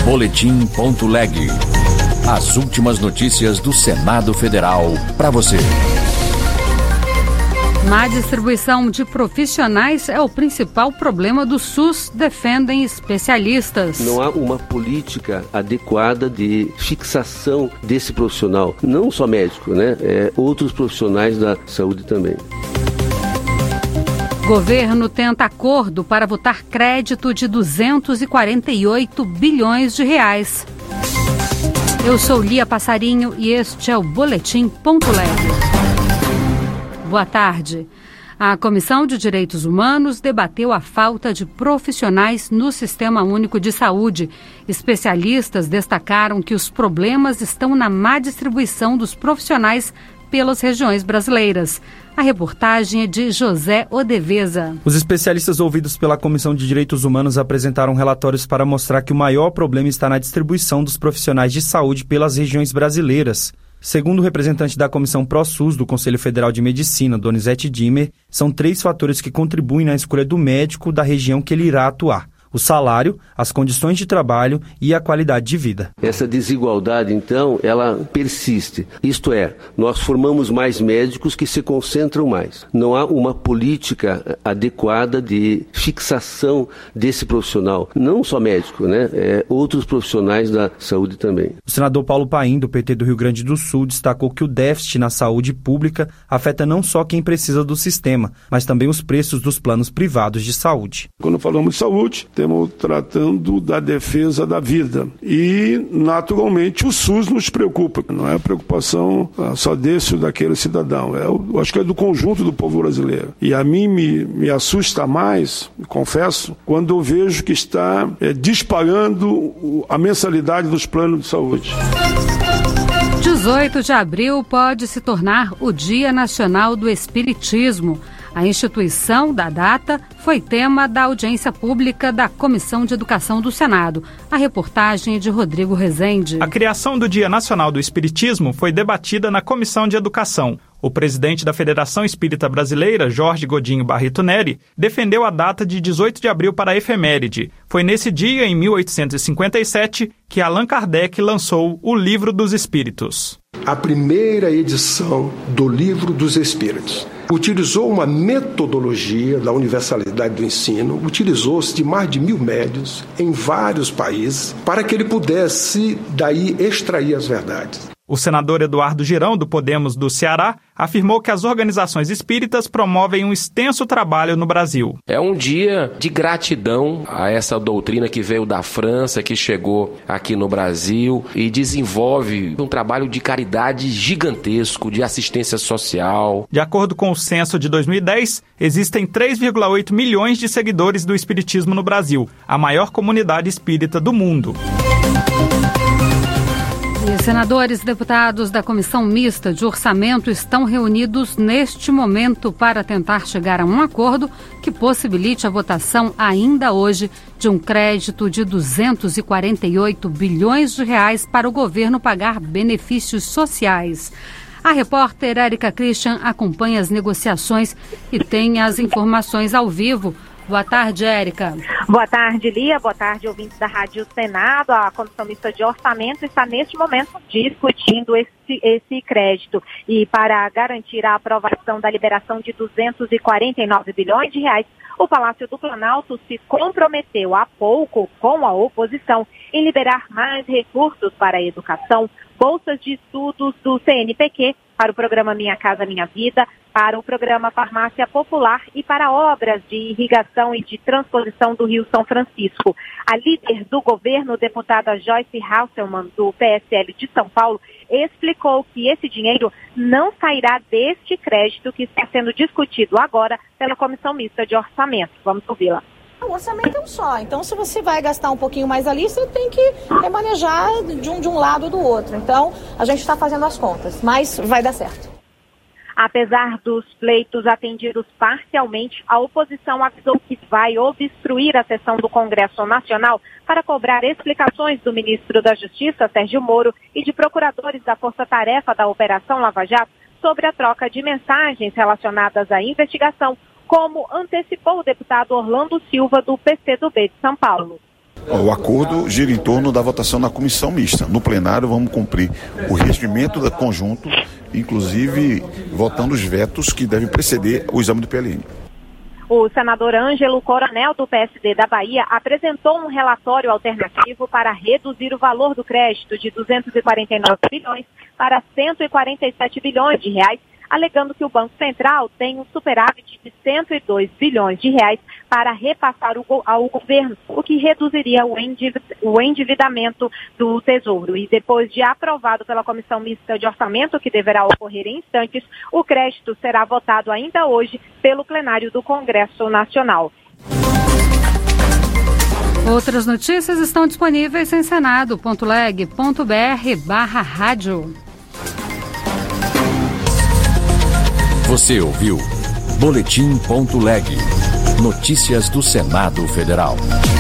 Boletim.leg. As últimas notícias do Senado Federal para você. Má distribuição de profissionais é o principal problema do SUS, defendem especialistas. Não há uma política adequada de fixação desse profissional, não só médico, né? Outros profissionais da saúde também. Governo tenta acordo para votar crédito de 248 bilhões de reais. Eu sou Lia Passarinho e este é o Boletim.leg. Boa tarde. A Comissão de Direitos Humanos debateu a falta de profissionais no Sistema Único de Saúde. Especialistas destacaram que os problemas estão na má distribuição dos profissionais pelas regiões brasileiras. A reportagem é de José Odeveza. Os especialistas ouvidos pela Comissão de Direitos Humanos apresentaram relatórios para mostrar que o maior problema está na distribuição dos profissionais de saúde pelas regiões brasileiras. Segundo o representante da Comissão ProSUS do Conselho Federal de Medicina, Donizete Dimmer, são 3 fatores que contribuem na escolha do médico da região que ele irá atuar: o salário, as condições de trabalho e a qualidade de vida. Essa desigualdade, então, ela persiste. Isto é, nós formamos mais médicos que se concentram mais. Não há uma política adequada de fixação desse profissional, não só médico, né? Outros profissionais da saúde também. O senador Paulo Paim, do PT do Rio Grande do Sul, destacou que o déficit na saúde pública afeta não só quem precisa do sistema, mas também os preços dos planos privados de saúde. Quando falamos de saúde, estamos tratando da defesa da vida. E, naturalmente, o SUS nos preocupa. Não é a preocupação só desse ou daquele cidadão. Eu acho que é do conjunto do povo brasileiro. E a mim me assusta mais, confesso, quando eu vejo que está disparando a mensalidade dos planos de saúde. 18 de abril pode se tornar o Dia Nacional do Espiritismo. A instituição da data foi tema da audiência pública da Comissão de Educação do Senado. A reportagem é de Rodrigo Rezende. A criação do Dia Nacional do Espiritismo foi debatida na Comissão de Educação. O presidente da Federação Espírita Brasileira, Jorge Godinho Barreto Neri, defendeu a data de 18 de abril para a efeméride. Foi nesse dia, em 1857, que Allan Kardec lançou o Livro dos Espíritos. A primeira edição do Livro dos Espíritos utilizou uma metodologia da universalidade do ensino, utilizou-se de mais de 1.000 médiuns em vários países para que ele pudesse daí extrair as verdades. O senador Eduardo Girão, do Podemos do Ceará, afirmou que as organizações espíritas promovem um extenso trabalho no Brasil. É um dia de gratidão a essa doutrina que veio da França, que chegou aqui no Brasil e desenvolve um trabalho de caridade gigantesco, de assistência social. De acordo com o censo de 2010, existem 3,8 milhões de seguidores do espiritismo no Brasil, a maior comunidade espírita do mundo. E senadores e deputados da Comissão Mista de Orçamento estão reunidos neste momento para tentar chegar a um acordo que possibilite a votação ainda hoje de um crédito de 248 bilhões de reais para o governo pagar benefícios sociais. A repórter Érica Christian acompanha as negociações e tem as informações ao vivo. Boa tarde, Érica. Boa tarde, Lia. Boa tarde, ouvintes da Rádio Senado. A Comissão Mista de Orçamento está, neste momento, discutindo esse crédito. E para garantir a aprovação da liberação de 249 bilhões de reais, o Palácio do Planalto se comprometeu há pouco com a oposição em liberar mais recursos para a educação, bolsas de estudos do CNPq, para o programa Minha Casa Minha Vida, para o programa Farmácia Popular e para obras de irrigação e de transposição do Rio São Francisco. A líder do governo, deputada Joyce Hasselmann, do PSL de São Paulo, explicou que esse dinheiro não sairá deste crédito que está sendo discutido agora pela Comissão Mista de Orçamento. Vamos ouvi-la. O orçamento é um só, então se você vai gastar um pouquinho mais ali, você tem que remanejar de um lado ou do outro. Então, a gente está fazendo as contas, mas vai dar certo. Apesar dos pleitos atendidos parcialmente, a oposição avisou que vai obstruir a sessão do Congresso Nacional para cobrar explicações do ministro da Justiça, Sérgio Moro, e de procuradores da Força-Tarefa da Operação Lava Jato sobre a troca de mensagens relacionadas à investigação, como antecipou o deputado Orlando Silva, do PCdoB de São Paulo. O acordo gira em torno da votação na comissão mista. No plenário vamos cumprir o regimento do conjunto, inclusive votando os vetos que devem preceder o exame do PLN. O senador Ângelo Coronel, do PSD da Bahia, apresentou um relatório alternativo para reduzir o valor do crédito de 249 bilhões para 147 bilhões de reais, alegando que o Banco Central tem um superávit de 102 bilhões de reais para repassar ao governo, o que reduziria o endividamento do Tesouro. E depois de aprovado pela Comissão Mista de Orçamento, que deverá ocorrer em instantes, o crédito será votado ainda hoje pelo plenário do Congresso Nacional. Outras notícias estão disponíveis em senado.leg.br/rádio. Você ouviu Boletim.leg. Notícias do Senado Federal.